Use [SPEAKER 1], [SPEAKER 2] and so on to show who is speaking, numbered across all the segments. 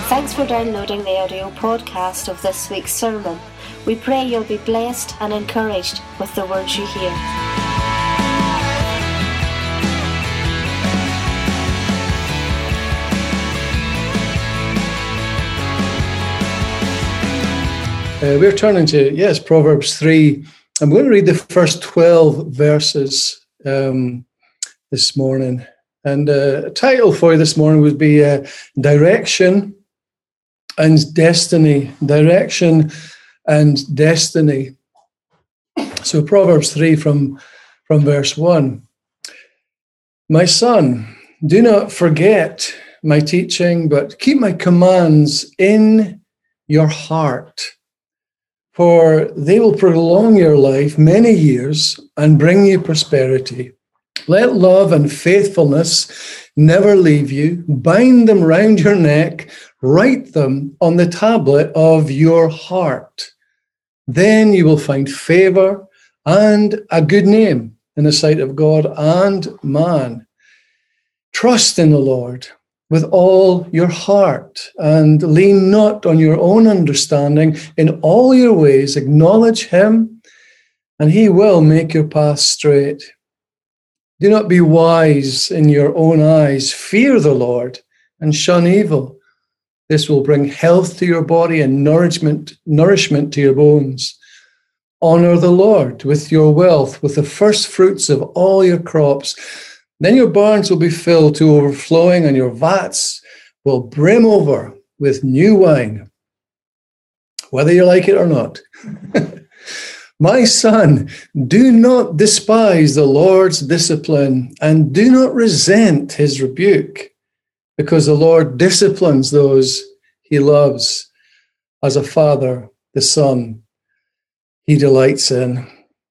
[SPEAKER 1] Thanks for downloading the audio podcast of this week's sermon. We pray you'll be blessed and encouraged with the words you hear.
[SPEAKER 2] We're turning to, Proverbs 3. I'm going to read the first 12 verses this morning. And a title for you this morning would be Direction and Destiny. Direction and Destiny. So Proverbs 3 from verse 1. My son, do not forget my teaching, but keep my commands in your heart. For they will prolong your life many years and bring you prosperity. Let love and faithfulness never leave you. Bind them round your neck. Write them on the tablet of your heart. Then you will find favor and a good name in the sight of God and man. Trust in the Lord with all your heart, and lean not on your own understanding. In all your ways acknowledge him, and he will make your path straight. Do not be wise in your own eyes. Fear the Lord and shun evil. This will bring health to your body and nourishment to your bones. Honor the Lord with your wealth, with the first fruits of all your crops. Then your barns will be filled to overflowing, and your vats will brim over with new wine, whether you like it or not. My son, do not despise the Lord's discipline, and do not resent his rebuke, because the Lord disciplines those he loves, as a father the son he delights in.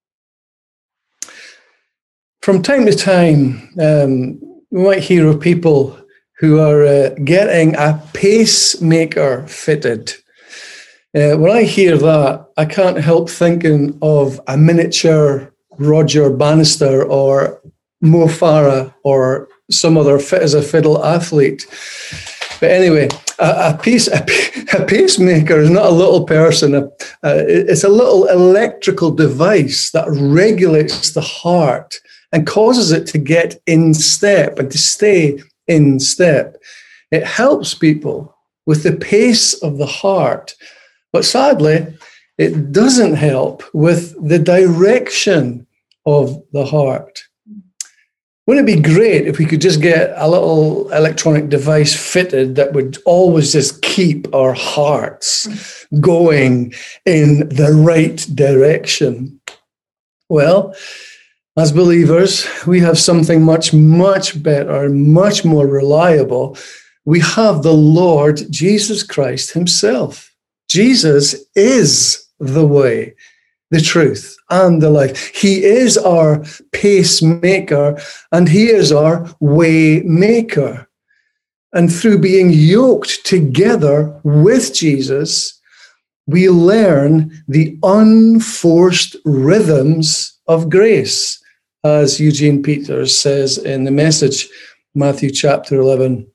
[SPEAKER 2] From time to time, we might hear of people who are getting a pacemaker fitted. When I hear that, I can't help thinking of a miniature Roger Bannister or Mo Farah or some other fit as a fiddle athlete. But anyway, a pacemaker is not a little person. It's a little electrical device that regulates the heart and causes it to get in step and to stay in step. It helps people with the pace of the heart, but sadly, it doesn't help with the direction of the heart. Wouldn't it be great if we could just get a little electronic device fitted that would always just keep our hearts going in the right direction? Well, as believers, we have something much, much better, much more reliable. We have the Lord Jesus Christ himself. Jesus is the way, the truth, and the life. He is our pacemaker, and he is our way maker. And through being yoked together with Jesus, we learn the unforced rhythms of grace, as Eugene Peters says in the Message, Matthew chapter 11,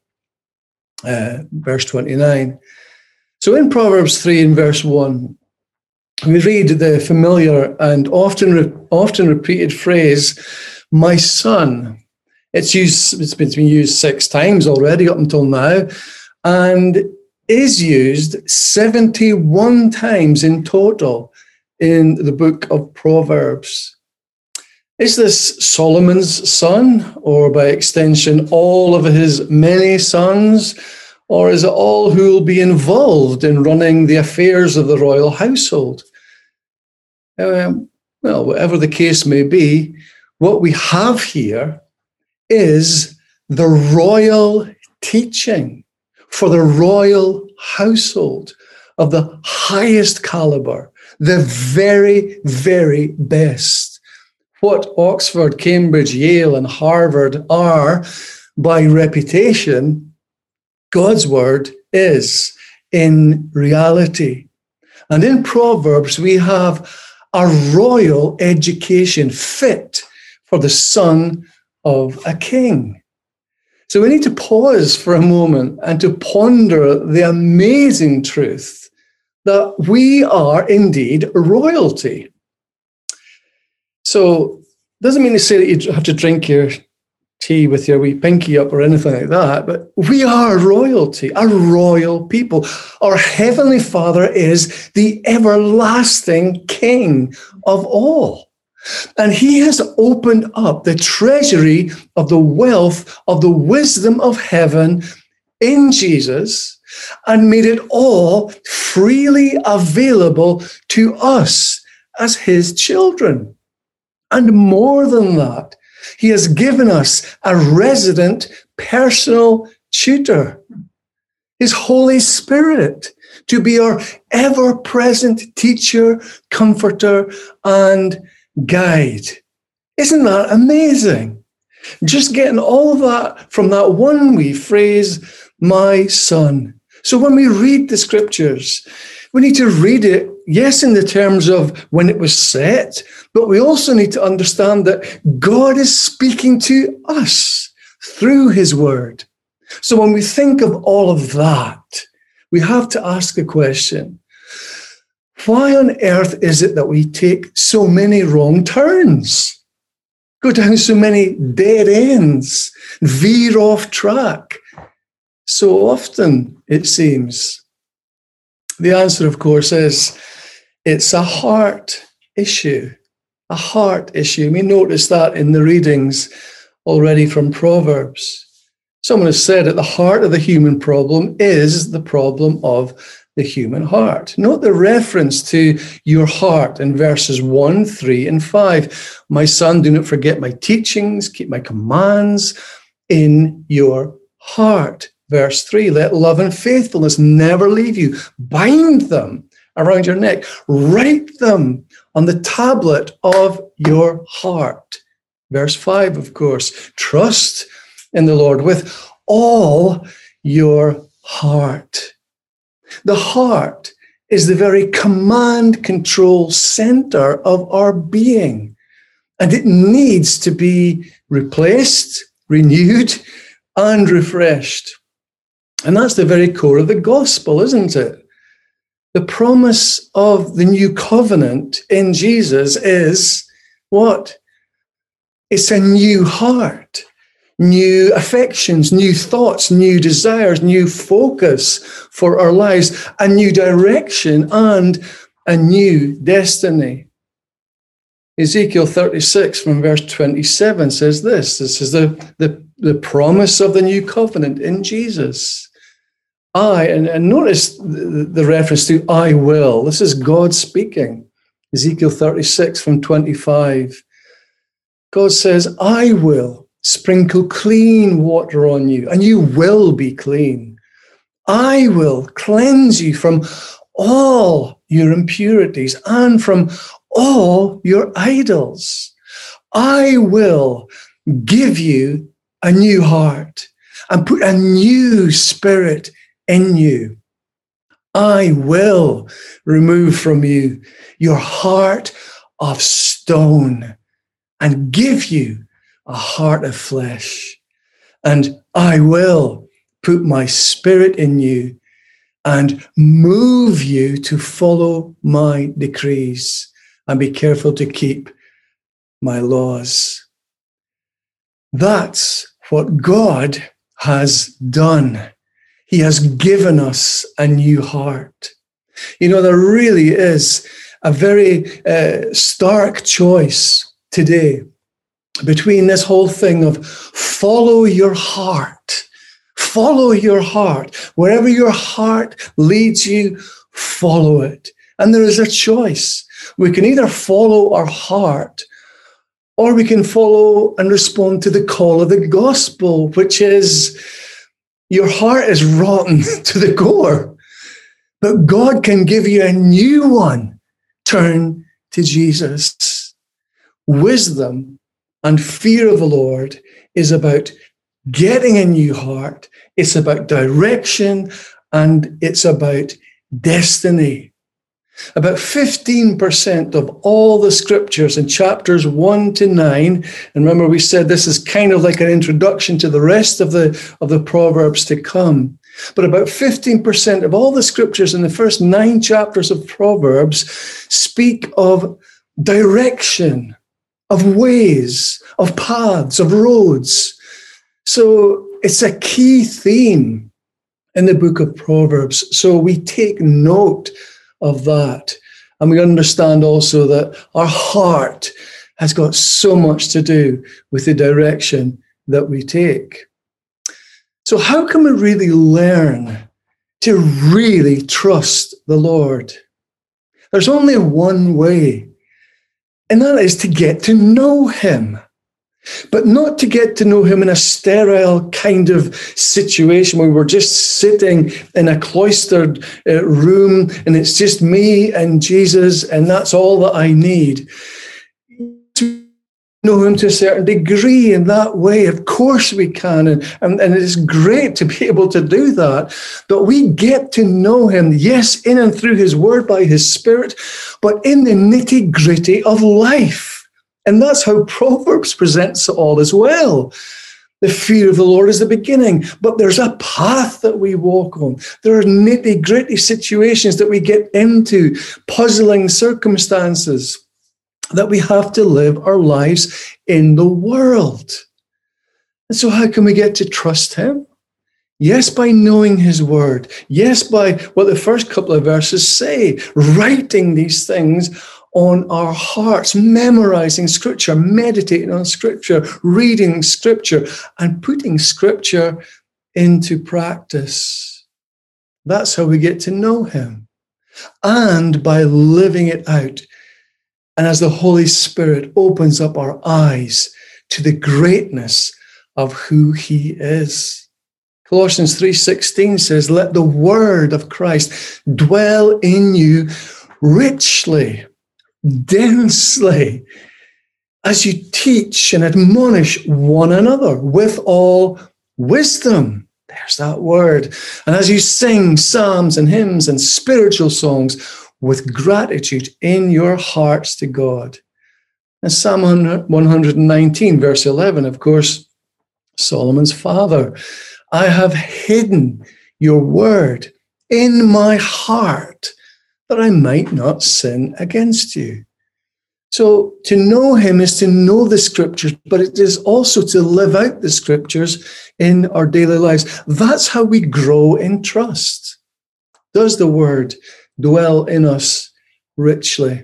[SPEAKER 2] verse 29. So in Proverbs 3 and verse 1, we read the familiar and often repeated phrase, my son. It's been used 6 times already up until now, and is used 71 times in total in the book of Proverbs. Is this Solomon's son, or by extension, all of his many sons? Or is it all who will be involved in running the affairs of the royal household? Well, whatever the case may be, what we have here is the royal teaching for the royal household of the highest caliber, the very, very best. What Oxford, Cambridge, Yale, and Harvard are, by reputation, God's word is in reality. And in Proverbs, we have a royal education fit for the son of a king. So we need to pause for a moment and to ponder the amazing truth that we are indeed royalty. So it doesn't mean to say that you have to drink your tea with your wee pinky up or anything like that, but we are royalty, a royal people. Our Heavenly Father is the everlasting King of all. And he has opened up the treasury of the wealth of the wisdom of heaven in Jesus and made it all freely available to us as his children. And more than that, he has given us a resident personal tutor, his Holy Spirit, to be our ever-present teacher, comforter, and guide. Isn't that amazing? Just getting all of that from that one wee phrase, my son. So when we read the scriptures, we need to read it, yes, in the terms of when it was set, but we also need to understand that God is speaking to us through his word. So when we think of all of that, we have to ask a question. Why on earth is it that we take so many wrong turns, go down so many dead ends, veer off track so often, it seems? The answer, of course, is it's a heart issue, a heart issue. We notice that in the readings already from Proverbs. Someone has said at the heart of the human problem is the problem of the human heart. Note the reference to your heart in verses 1, 3, and 5. My son, do not forget my teachings, keep my commands in your heart. Verse 3, let love and faithfulness never leave you. Bind them around your neck. Write them on the tablet of your heart. Verse 5, of course, trust in the Lord with all your heart. The heart is the very command control center of our being, and it needs to be replaced, renewed, and refreshed. And that's the very core of the gospel, isn't it? The promise of the new covenant in Jesus is what? It's a new heart, new affections, new thoughts, new desires, new focus for our lives, a new direction and a new destiny. Ezekiel 36 from verse 27 says this. This is the promise of the new covenant in Jesus. And notice the reference to I will. This is God speaking. Ezekiel 36 from 25. God says, I will sprinkle clean water on you, and you will be clean. I will cleanse you from all your impurities and from all your idols. I will give you a new heart and put a new spirit in you. I will remove from you your heart of stone and give you a heart of flesh. And I will put my spirit in you and move you to follow my decrees and be careful to keep my laws. That's what God has done. He has given us a new heart. You know, there really is a very stark choice today between this whole thing of follow your heart. Follow your heart. Wherever your heart leads you, follow it. And there is a choice. We can either follow our heart or we can follow and respond to the call of the gospel, which is your heart is rotten to the core, but God can give you a new one. Turn to Jesus. Wisdom and fear of the Lord is about getting a new heart. It's about direction and it's about destiny. About 15% of all the scriptures in chapters 1 to 9, and remember we said this is kind of like an introduction to the rest of the Proverbs to come, but about 15% of all the scriptures in the first 9 chapters of Proverbs speak of direction, of ways, of paths, of roads. So it's a key theme in the book of Proverbs. So we take note of that. And we understand also that our heart has got so much to do with the direction that we take. So how can we really learn to really trust the Lord? There's only one way, and that is to get to know him. But not to get to know him in a sterile kind of situation where we're just sitting in a cloistered room and it's just me and Jesus and that's all that I need. To know him to a certain degree in that way, of course we can. And it's great to be able to do that. But we get to know him, yes, in and through his word by his Spirit, but in the nitty-gritty of life. And that's how Proverbs presents it all as well. The fear of the Lord is the beginning, but there's a path that we walk on. There are nitty-gritty situations that we get into, puzzling circumstances that we have to live our lives in the world. And so how can we get to trust him? Yes, by knowing his word. Yes, by what the first couple of verses say, writing these things on our hearts, memorizing scripture, meditating on scripture, reading scripture, and putting scripture into practice. That's how we get to know him. And by living it out. And as the Holy Spirit opens up our eyes to the greatness of who he is. Colossians 3:16 says, let the word of Christ dwell in you richly, densely, as you teach and admonish one another with all wisdom. There's that word. And as you sing psalms and hymns and spiritual songs with gratitude in your hearts to God. And Psalm 119, verse 11, of course, Solomon's father. I have hidden your word in my heart that I might not sin against you. So to know him is to know the scriptures, but it is also to live out the scriptures in our daily lives. That's how we grow in trust. Does the word dwell in us richly?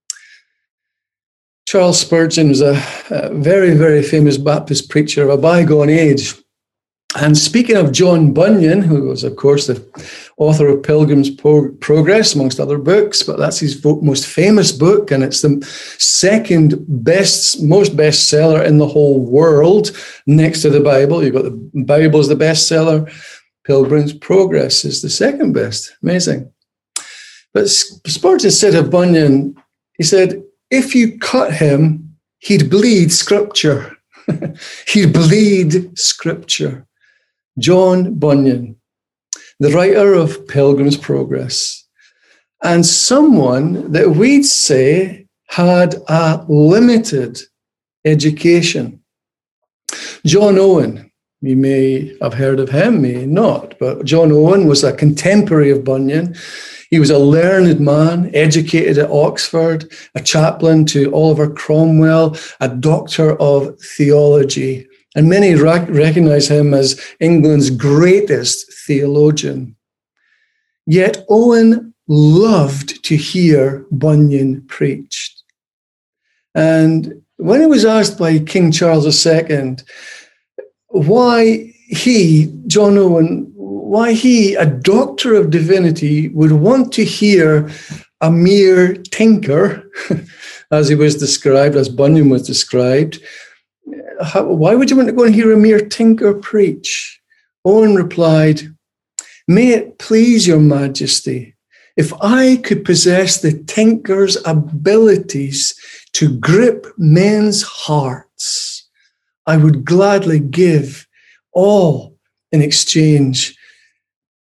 [SPEAKER 2] Charles Spurgeon was a very, very famous Baptist preacher of a bygone age. And speaking of John Bunyan, who was, of course, the author of Pilgrim's Progress, amongst other books, but that's his most famous book, and it's the second most bestseller in the whole world, next to the Bible. You've got the Bible is the bestseller. Pilgrim's Progress is the second best. Amazing. But Spurgeon said of Bunyan, he said, if you cut him, he'd bleed scripture. He'd bleed scripture. John Bunyan, the writer of Pilgrim's Progress, and someone that we'd say had a limited education. John Owen, you may have heard of him, may not, but John Owen was a contemporary of Bunyan. He was a learned man, educated at Oxford, a chaplain to Oliver Cromwell, a doctor of theology. And many recognize him as England's greatest theologian. Yet Owen loved to hear Bunyan preached. And when he was asked by King Charles II why he, John Owen, why he, a doctor of divinity, would want to hear a mere tinker, as he was described, as Bunyan was described, why would you want to go and hear a mere tinker preach? Owen replied, may it please your majesty, if I could possess the tinker's abilities to grip men's hearts, I would gladly give all in exchange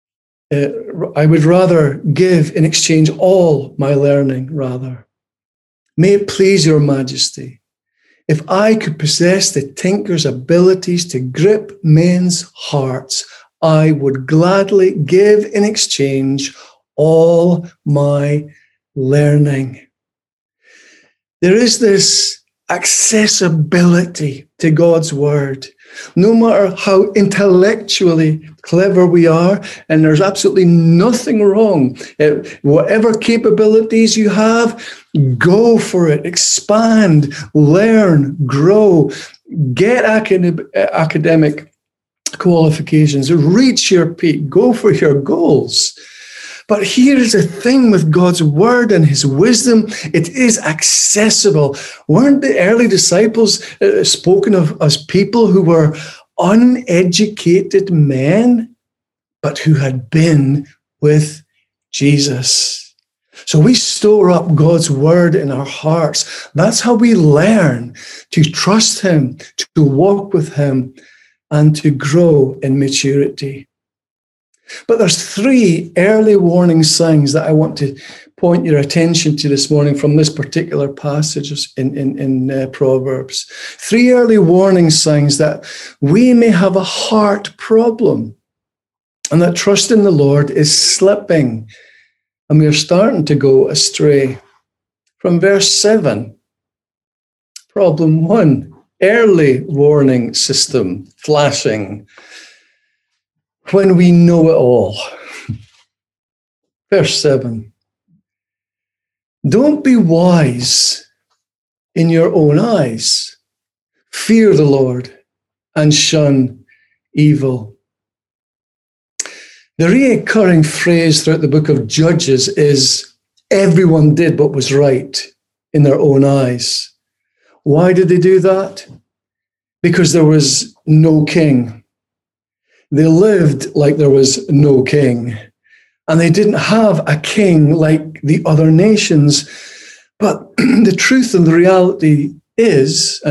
[SPEAKER 2] I would rather give in exchange all my learning, rather. May it please your majesty, if I could possess the tinker's abilities to grip men's hearts, I would gladly give in exchange all my learning. There is this accessibility to God's word. No matter how intellectually clever we are, and there's absolutely nothing wrong. Whatever capabilities you have, go for it. Expand, learn, grow, get academic qualifications, reach your peak, go for your goals. But here's the thing with God's word and his wisdom, it is accessible. Weren't the early disciples spoken of as people who were uneducated men, but who had been with Jesus? So we store up God's word in our hearts. That's how we learn to trust him, to walk with him, and to grow in maturity. But there's 3 early warning signs that I want to point your attention to this morning from this particular passage in Proverbs. 3 early warning signs that we may have a heart problem and that trust in the Lord is slipping and we are starting to go astray. From verse 7, problem 1, early warning system flashing. When we know it all. Verse 7. Don't be wise in your own eyes. Fear the Lord and shun evil. The recurring phrase throughout the book of Judges is everyone did what was right in their own eyes. Why did they do that? Because there was no king. They lived like there was no king, and they didn't have a king like the other nations. But the truth and the reality is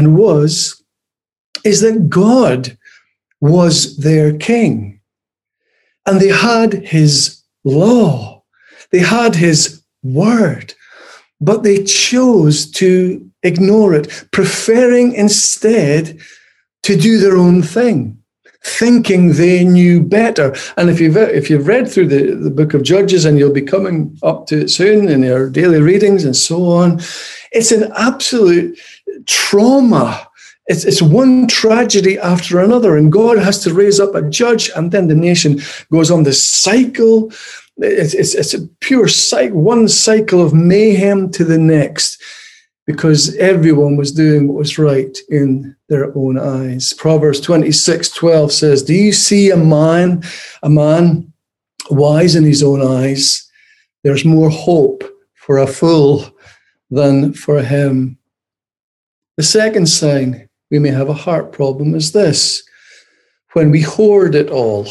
[SPEAKER 2] that God was their king, and they had his law, they had his word, but they chose to ignore it, preferring instead to do their own thing, thinking they knew better. And if you've read through the book of Judges, and you'll be coming up to it soon in your daily readings and so on, it's an absolute trauma. It's one tragedy after another, and God has to raise up a judge, and then the nation goes on this cycle. It's a pure cycle, one cycle of mayhem to the next, because everyone was doing what was right in their own eyes. Proverbs 26:12 says, do you see a man wise in his own eyes? There's more hope for a fool than for him. The second sign we may have a heart problem is this: when we hoard it all.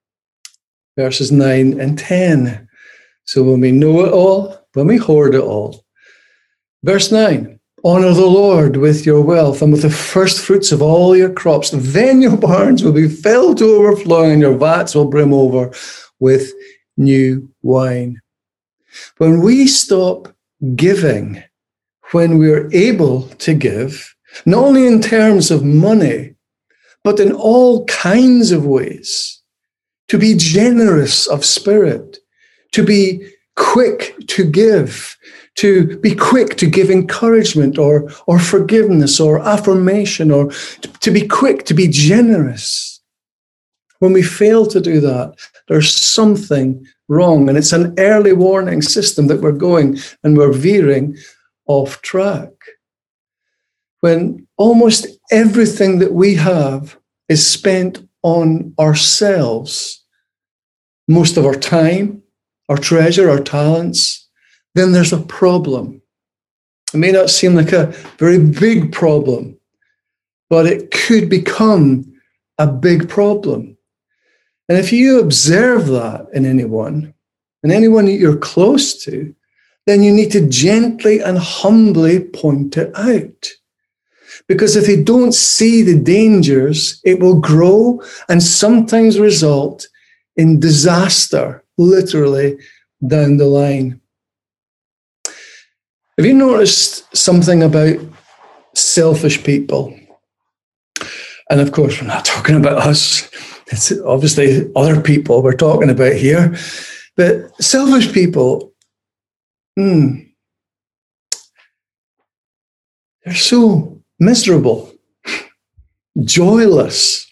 [SPEAKER 2] Verses 9 and 10. So when we know it all, when we hoard it all. Verse 9, honor the Lord with your wealth and with the first fruits of all your crops. Then your barns will be filled to overflowing and your vats will brim over with new wine. When we stop giving, when we're able to give, not only in terms of money, but in all kinds of ways, to be generous of spirit, to be quick to give, to be quick to give encouragement or forgiveness or affirmation, or to be quick to be generous. When we fail to do that, there's something wrong, and it's an early warning system that we're going and we're veering off track. When almost everything that we have is spent on ourselves, most of our time, our treasure, our talents, then there's a problem. It may not seem like a very big problem, but it could become a big problem. And if you observe that in anyone, and anyone that you're close to, then you need to gently and humbly point it out. Because if they don't see the dangers, it will grow and sometimes result in disaster literally down the line. Have you noticed something about selfish people? And of course, we're not talking about us. It's obviously other people we're talking about here. But selfish people, they're so miserable, joyless.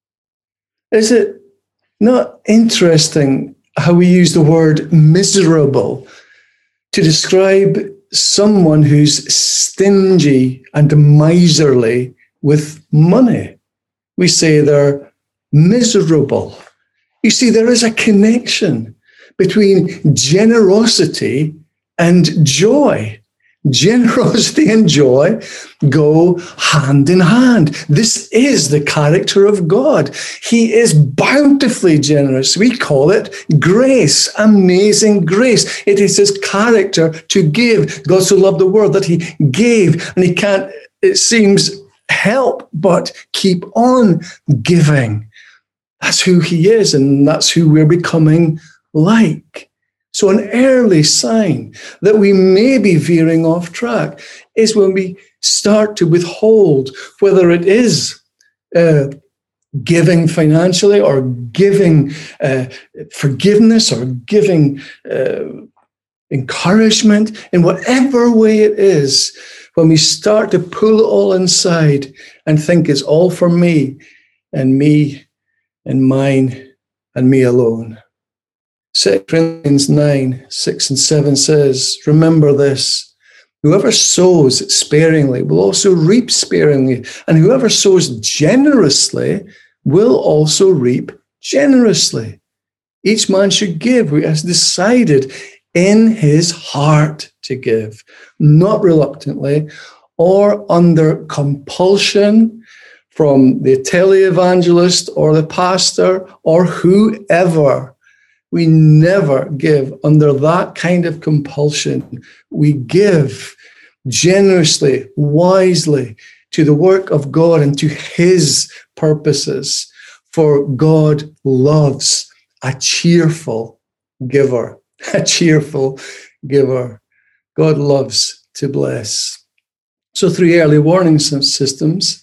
[SPEAKER 2] Is it not interesting how we use the word miserable to describe someone who's stingy and miserly with money? We say they're miserable. You see, there is a connection between generosity and joy. Generosity and joy go hand in hand. This is the character of God. He is bountifully generous. We call it grace, amazing grace. It is his character to give. God so loved the world that he gave, and he can't, it seems, help but keep on giving. That's who he is, and that's who we're becoming like. So an early sign that we may be veering off track is when we start to withhold, whether it is giving financially or giving forgiveness or giving encouragement, in whatever way it is, when we start to pull it all inside and think it's all for me and mine and me alone. 2 Corinthians 9, 6 and 7 says, remember this, whoever sows sparingly will also reap sparingly, and whoever sows generously will also reap generously. Each man should give who has decided in his heart to give, not reluctantly or under compulsion from the televangelist or the pastor or whoever. We never give under that kind of compulsion. We give generously, wisely to the work of God and to his purposes. For God loves a cheerful giver. A cheerful giver. God loves to bless. So 3 early warning signs,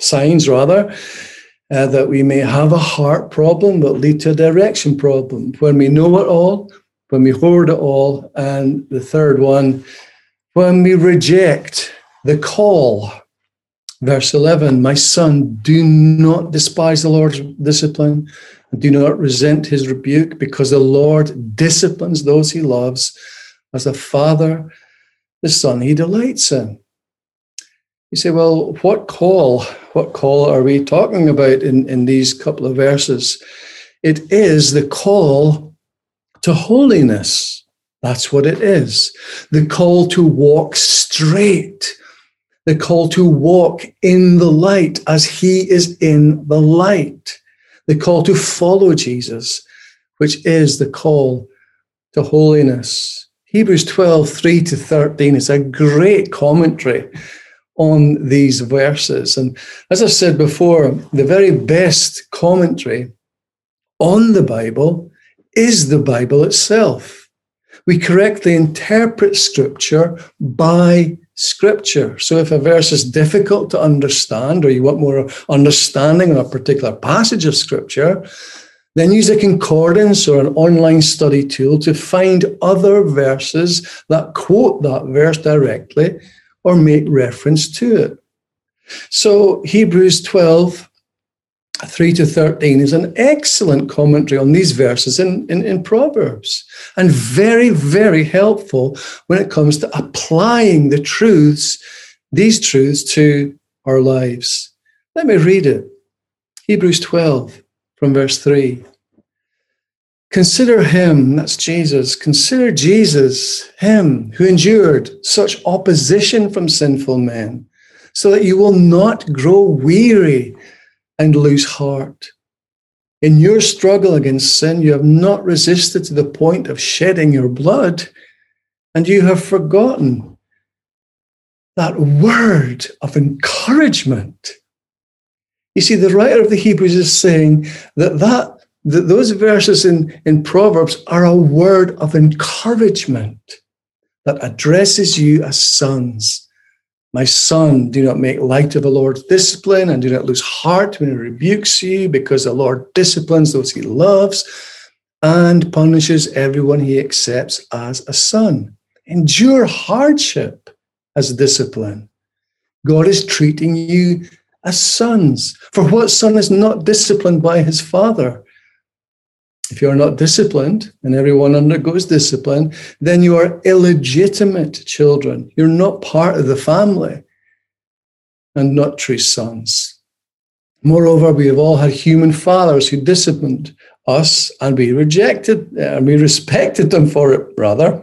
[SPEAKER 2] that we may have a heart problem that lead to a direction problem. When we know it all, when we hoard it all, and the third one, when we reject the call. Verse 11, my son, do not despise the Lord's discipline, and do not resent his rebuke, because the Lord disciplines those he loves, as a father the son he delights in. You say, well, what call are we talking about in these couple of verses? It is the call to holiness. That's what it is. The call to walk straight. The call to walk in the light as he is in the light. The call to follow Jesus, which is the call to holiness. Hebrews 12, 3 to 13 is a great commentary on these verses. And as I said before, the very best commentary on the Bible is the Bible itself. We correctly interpret Scripture by Scripture. So if a verse is difficult to understand, or you want more understanding of a particular passage of Scripture, then use a concordance or an online study tool to find other verses that quote that verse directly or make reference to it. So Hebrews 12, 3 to 13 is an excellent commentary on these verses in Proverbs, and very, very helpful when it comes to applying these truths to our lives. Let me read it. Hebrews 12 from verse 3. Consider him, that's Jesus, consider Jesus, him who endured such opposition from sinful men, so that you will not grow weary and lose heart. In your struggle against sin, you have not resisted to the point of shedding your blood, and you have forgotten that word of encouragement. You see, the writer of the Hebrews is saying that Those verses in Proverbs are a word of encouragement that addresses you as sons. My son, do not make light of the Lord's discipline, and do not lose heart when he rebukes you, because the Lord disciplines those he loves and punishes everyone he accepts as a son. Endure hardship as discipline. God is treating you as sons. For what son is not disciplined by his father? If you are not disciplined, and everyone undergoes discipline, then you are illegitimate children. You're not part of the family and not true sons. Moreover, we have all had human fathers who disciplined us, and we rejected, and we respected them for it, rather.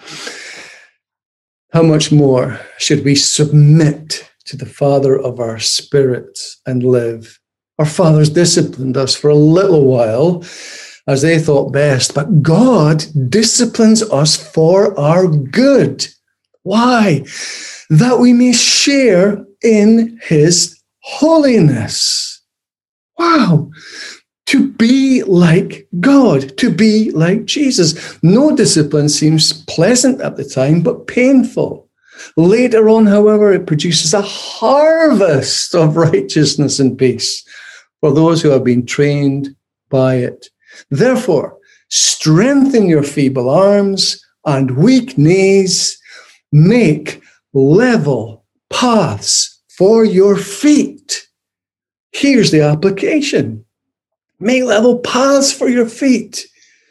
[SPEAKER 2] How much more should we submit to the Father of our spirits and live? Our fathers disciplined us for a little while, as they thought best, but God disciplines us for our good. Why? That we may share in his holiness. Wow. To be like God, to be like Jesus. No discipline seems pleasant at the time, but painful. Later on, however, it produces a harvest of righteousness and peace for those who have been trained by it. Therefore, strengthen your feeble arms and weak knees. Make level paths for your feet. Here's the application. Make level paths for your feet.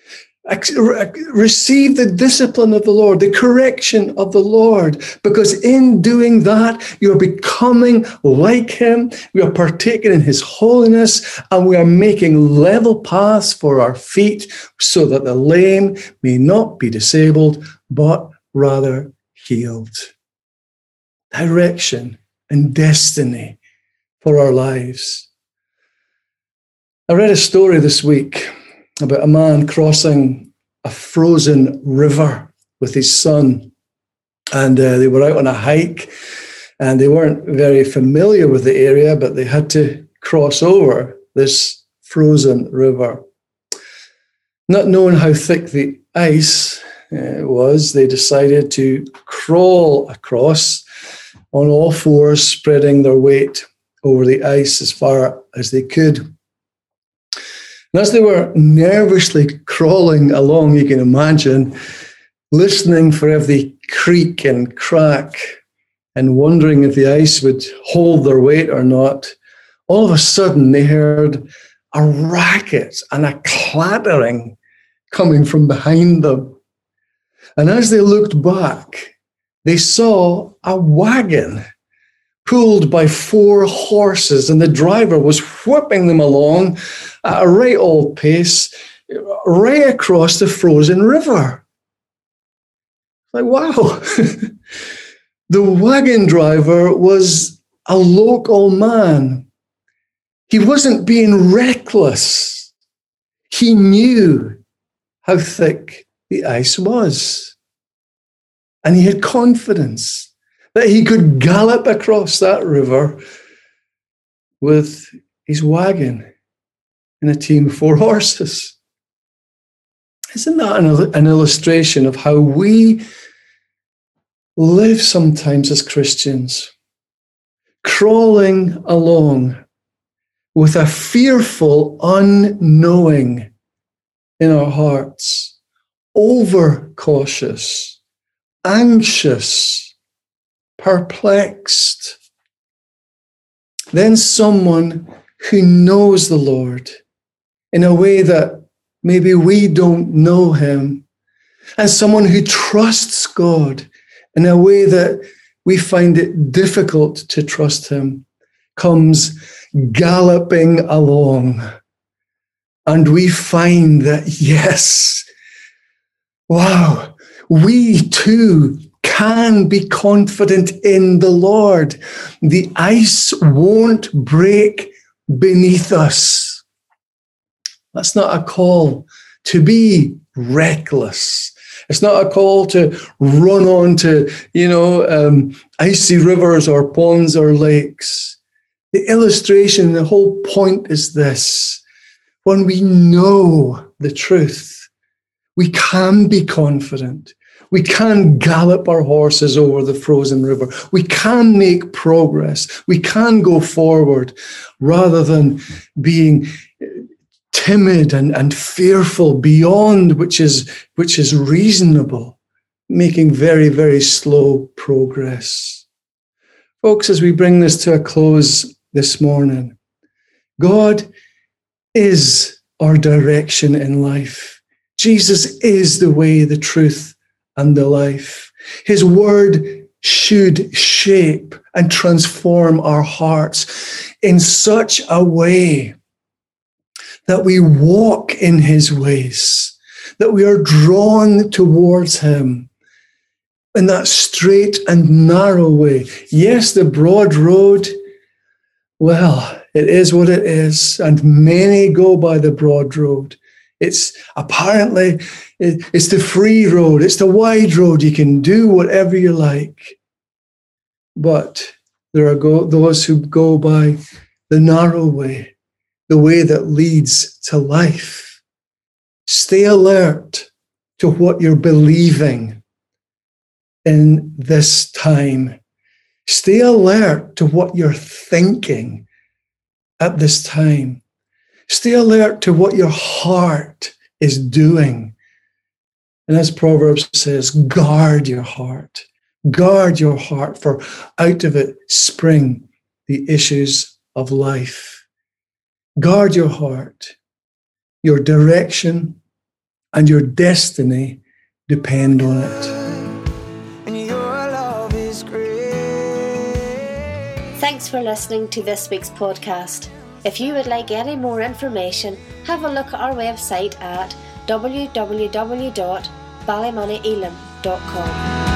[SPEAKER 2] Receive the discipline of the Lord, the correction of the Lord, because in doing that, you're becoming like him. We are partaking in his holiness, and we are making level paths for our feet so that the lame may not be disabled, but rather healed. Direction and destiny for our lives. I read a story this week about a man crossing a frozen river with his son. And they were out on a hike, and they weren't very familiar with the area, but they had to cross over this frozen river. Not knowing how thick the ice was, they decided to crawl across on all fours, spreading their weight over the ice as far as they could. And as they were nervously crawling along, you can imagine, listening for every creak and crack and wondering if the ice would hold their weight or not, all of a sudden they heard a racket and a clattering coming from behind them. And as they looked back, they saw a wagon pulled by 4 horses, and the driver was whipping them along at a right old pace, right across the frozen river. Like, wow. The wagon driver was a local man. He wasn't being reckless. He knew how thick the ice was. And he had confidence that he could gallop across that river with his wagon and a team of 4 horses. Isn't that an illustration of how we live sometimes as Christians? Crawling along with a fearful unknowing in our hearts, overcautious, anxious, perplexed. Then someone who knows the Lord in a way that maybe we don't know him, and someone who trusts God in a way that we find it difficult to trust him, comes galloping along. And we find that, yes, wow, we too can be confident in the Lord. The ice won't break beneath us. That's not a call to be reckless. It's not a call to run on to, icy rivers or ponds or lakes. The illustration, the whole point is this. when we know the truth, we can be confident. We can gallop our horses over the frozen river. We can make progress. We can go forward rather than being timid and fearful beyond which is reasonable, making very, very slow progress. Folks, as we bring this to a close this morning, God is our direction in life. Jesus is the way, the truth, and the life. His word should shape and transform our hearts in such a way that we walk in his ways, that we are drawn towards him in that straight and narrow way. Yes, the broad road, well, it is what it is, and many go by the broad road. It's the free road. It's the wide road. You can do whatever you like. But there are those who go by the narrow way, the way that leads to life. Stay alert to what you're believing in this time. Stay alert to what you're thinking at this time. Stay alert to what your heart is doing. And as Proverbs says, guard your heart. Guard your heart, for out of it spring the issues of life. Guard your heart. Your direction and your destiny depend on it.
[SPEAKER 3] And your love is great.
[SPEAKER 1] Thanks for listening to this week's podcast. If you would like any more information, have a look at our website at www.ballymonnyelam.com.